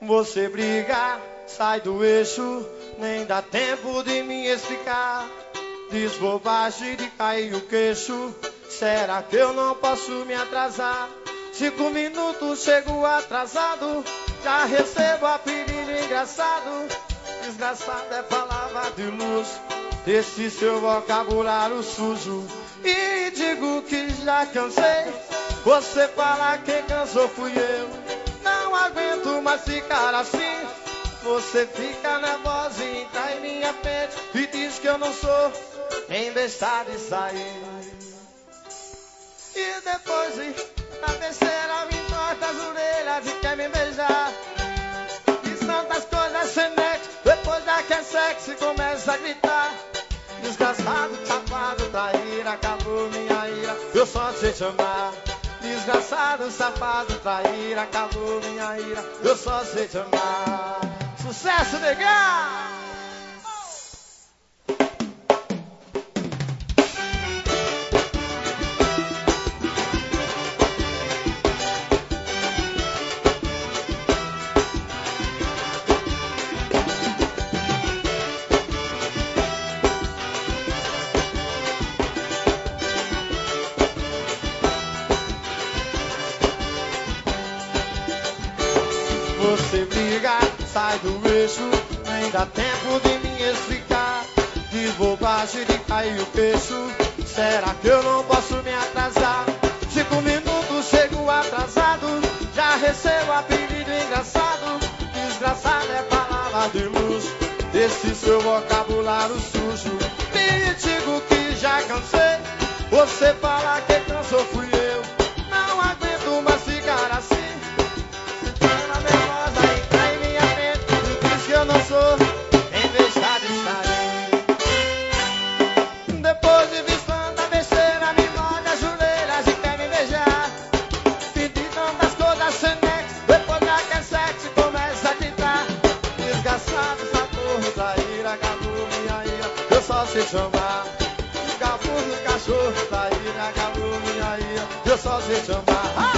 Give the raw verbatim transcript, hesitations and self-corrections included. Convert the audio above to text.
Você briga, sai do eixo, nem dá tempo de me explicar. Diz bobagem de cair o queixo, será que eu não posso me atrasar? Cinco minutos chego atrasado, já recebo apelido engraçado. Desgraçado é palavra de luz, esse seu vocabulário sujo. E digo que já cansei, você fala quem cansou fui eu. Não aguento mais ficar assim, você fica nervosa e entra em minha frente e diz que eu não sou nem deixar de sair. E depois na terceira me entorta as orelhas e quer me beijar. E tantas coisas sem net, depois da que é sexy começa a gritar. Desgraçado, safado, traíra, acabou minha ira, eu só sei te amar. Desgraçado, safado, traíra, acabou minha ira, eu só sei te amar. Sucesso, negão! Você briga, sai do eixo, nem dá tempo de me explicar. Diz bobagem de cair o queixo, será que eu não posso me atrasar? Cinco minutos chego atrasado, já recebo apelido engraçado. Desgraçado é palavra de luz, esse seu vocabulário sujo. Me digo que já cansei, você fala que cansou fui eu. Não aguento mais ficar assim, eu não sou nem deixar de sair. Depois de ver tanta besteira, me morde as orelhas e quer me beijar. Pedi tantas coisas sem nexo, depois da que é sexy começa a gritar. Desgraçado, essa porra da ira, acabou minha ira, eu só sei te amar. Escapou do cachorro da ira, acabou minha ira, eu só sei te amar.